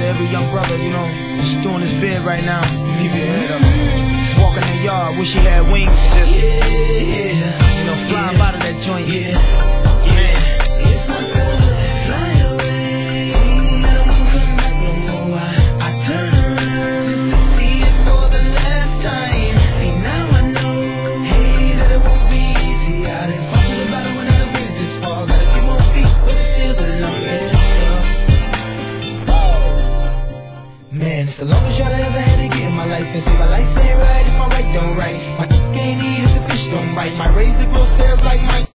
to every young brother, you know, just doing his bid right now. Keep your head up. Just walking in the yard, wish he had wings.